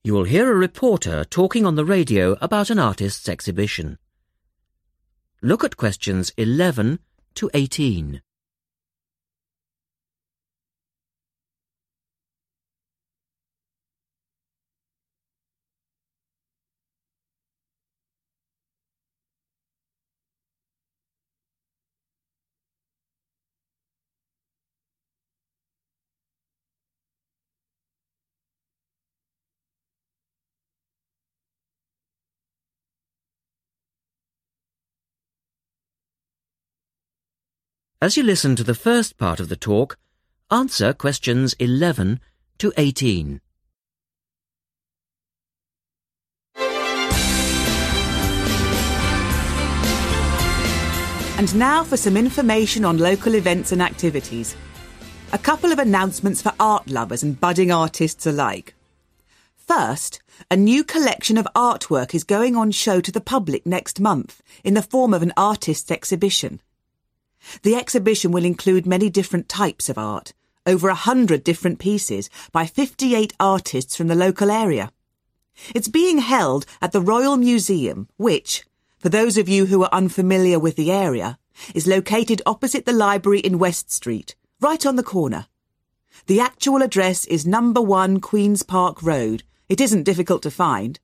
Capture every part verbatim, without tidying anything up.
You will hear a reporter talking on the radio about an artist's exhibition. Look at questions eleven to eighteen. As you listen to the first part of the talk, answer questions eleven to eighteen. And now for some information on local events and activities. A couple of announcements for art lovers and budding artists alike. First, a new collection of artwork is going on show to the public next month in the form of an artist's exhibition. The exhibition will include many different types of art, over a hundred different pieces by fifty-eight artists from the local area. It's being held at the Royal Museum, which, for those of you who are unfamiliar with the area, is located opposite the library in West Street, right on the corner. The actual address is number one Queen's Park Road. It isn't difficult to find.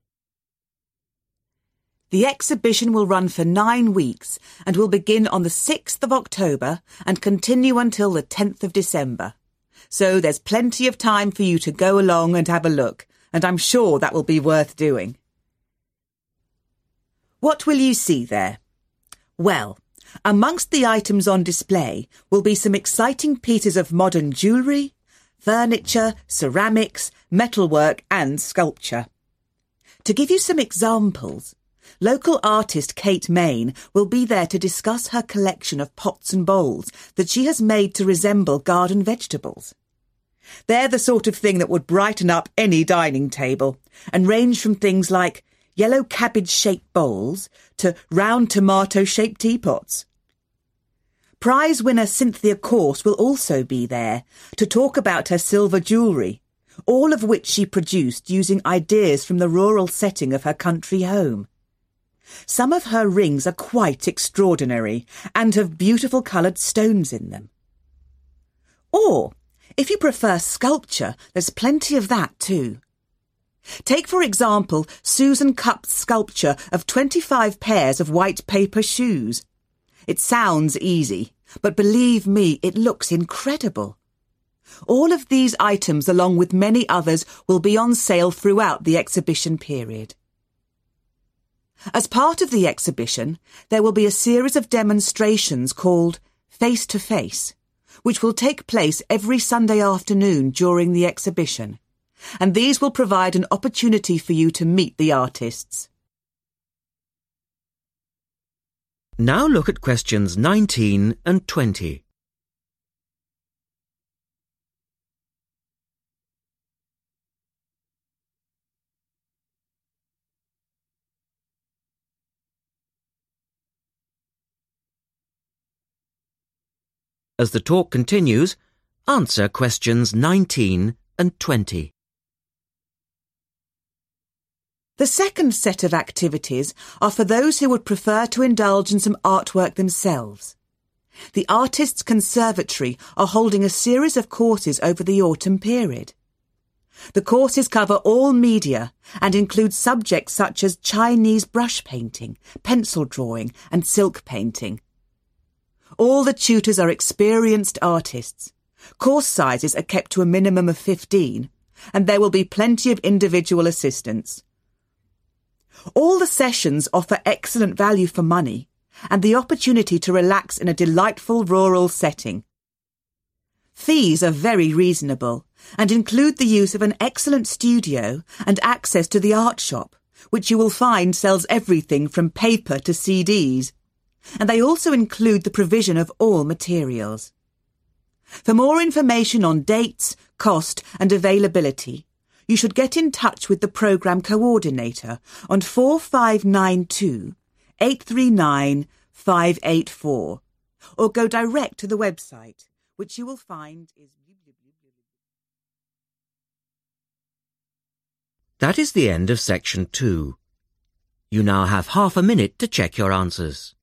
The exhibition will run for nine weeks and will begin on the sixth of October and continue until the tenth of December. So there's plenty of time for you to go along and have a look, and I'm sure that will be worth doing. What will you see there? Well, amongst the items on display will be some exciting pieces of modern jewellery, furniture, ceramics, metalwork and sculpture. To give you some examples, local artist Kate Main will be there to discuss her collection of pots and bowls that she has made to resemble garden vegetables. They're the sort of thing that would brighten up any dining table and range from things like yellow cabbage-shaped bowls to round tomato-shaped teapots. Prize winner Cynthia Corse will also be there to talk about her silver jewellery, all of which she produced using ideas from the rural setting of her country home. Some of her rings are quite extraordinary and have beautiful coloured stones in them. Or, if you prefer sculpture, there's plenty of that too. Take, for example, Susan Cupp's sculpture of twenty-five pairs of white paper shoes. It sounds easy, but believe me, it looks incredible. All of these items, along with many others, will be on sale throughout the exhibition period. As part of the exhibition, there will be a series of demonstrations called Face to Face, which will take place every Sunday afternoon during the exhibition, and these will provide an opportunity for you to meet the artists. Now look at questions nineteen and twenty. As the talk continues, answer questions nineteen and twenty. The second set of activities are for those who would prefer to indulge in some artwork themselves. The Artists' Conservatory are holding a series of courses over the autumn period. The courses cover all media and include subjects such as Chinese brush painting, pencil drawing and silk painting. All the tutors are experienced artists. Course sizes are kept to a minimum of fifteen, and there will be plenty of individual assistance. All the sessions offer excellent value for money and the opportunity to relax in a delightful rural setting. Fees are very reasonable and include the use of an excellent studio and access to the art shop, which you will find sells everything from paper to C Ds. And they also include the provision of all materials. For more information on dates, cost and availability, you should get in touch with the programme coordinator on four five nine two, eight three nine, five eight four or go direct to the website, which you will find is... That is the end of section two. You now have half a minute to check your answers.